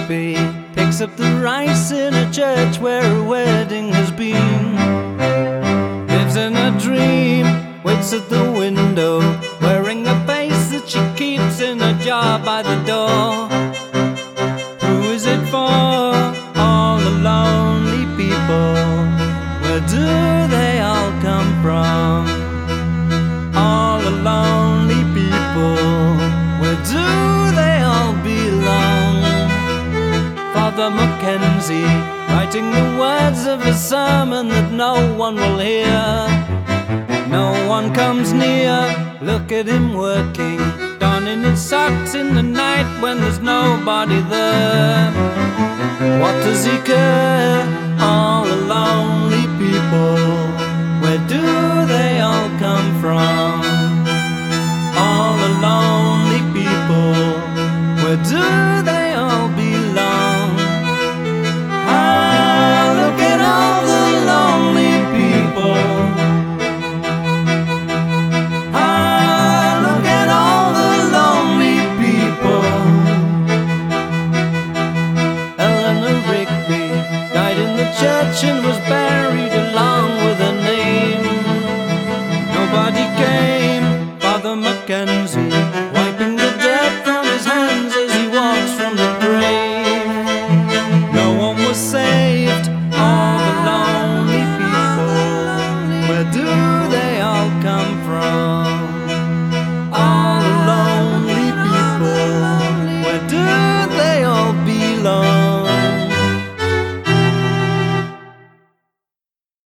Rigby picks up the rice in a church where a wedding has been. Lives in a dream, waits at the window, wearing a face that she keeps in a jar by the door. Who is it for? All the lonely people. Where do they all come from? All the lonely people. Where do they all belong? Father Mackenzie, writing the words of a sermon that no one will hear. No one comes near, look at him working, donning his socks in the night when there's nobody there. What does he care? All the lonely people. Where do they all come from? All the lonely people. Where do they all belong? Ah, look at all the lonely people. Ah, look at all the lonely people. Eleanor Rigby died in the church in